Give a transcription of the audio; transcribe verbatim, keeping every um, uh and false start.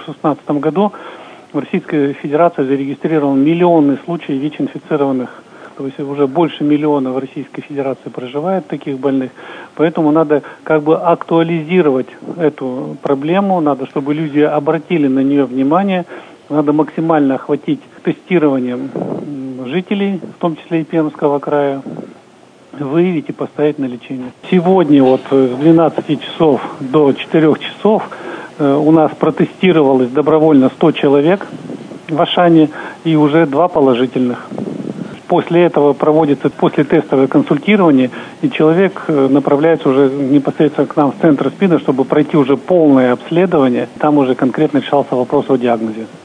две тысячи шестнадцатом году в Российской Федерации зарегистрирован миллионный случай ВИЧ-инфицированных. То есть уже больше миллиона в Российской Федерации проживает таких больных. Поэтому надо как бы актуализировать эту проблему, надо, чтобы люди обратили на нее внимание, надо максимально охватить тестированием жителей, в том числе и Пермского края, выявить и поставить на лечение. Сегодня вот с двенадцати часов до четырёх часов э, у нас протестировалось добровольно сто человек в Ашане и уже два положительных. После этого проводится после тестовое консультирование, и человек направляется уже непосредственно к нам в центр СПИДа, чтобы пройти уже полное обследование. Там уже конкретно решался вопрос о диагнозе.